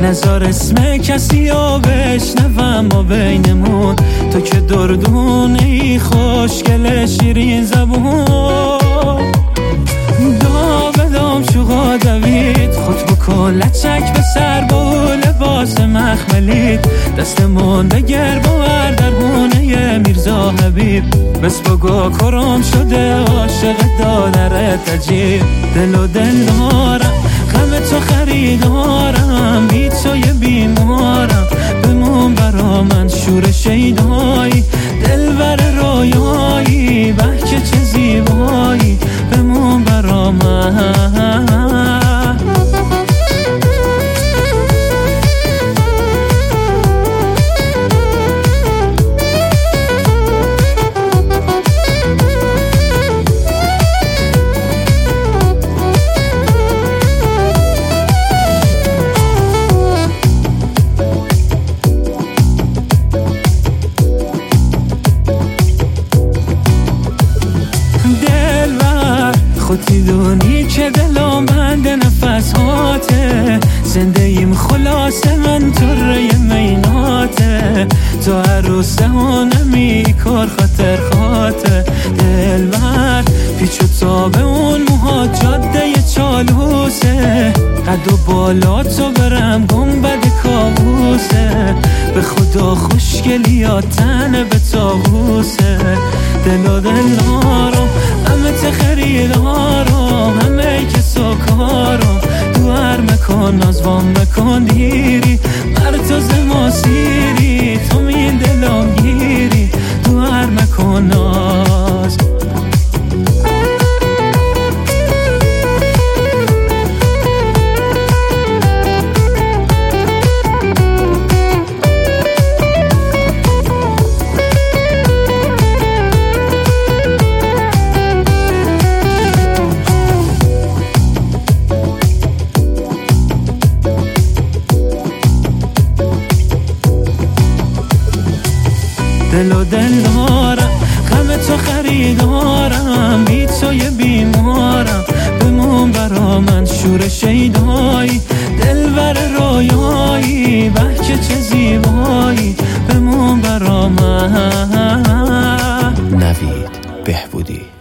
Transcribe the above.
نزار اسم کسی رو بشنوم ما بینمون، تو که دردونه ای خوشگل شیرین زبون. دا بدام شوقا دوید خود بکن لچک به سر با لباس مخملید، دستمون بگر باور در هونه میرزا حبیب. بس بگو کرم شده عاشق دادرت عجیب، دل و دل دارم غم تو خریدارم، بی تو یه بیمارم بمون برا من شور شیدایی، دلبر رویایی بحکه چه زیبایی بمون برا من. خودی دونی که دلم بند نفس هاته، زنده ایم خلاصه من طره میناته، تو عروسه ها نمی کار خاطر خاطر دل بر پیچ و تاب اون موها جاده ی چالوسه، قد و بالا تو برم گنبد کابوسه، به خدا خوشگلیات تنه به تابوسه، دل و دل نارم همه خریدارم همه کسا کارم، تو هر مکان نازوام مکان دیری مرتاز ما سیری، تو میل دلم گیری تو هر مکان ناز. دل و دل دارم غم تو خریدارم، بی تو یه بیمارم بمون برا من شور شیدایی، دلبر رویایی بحکه چه زیبایی بمون برا من. نوید بهبودی.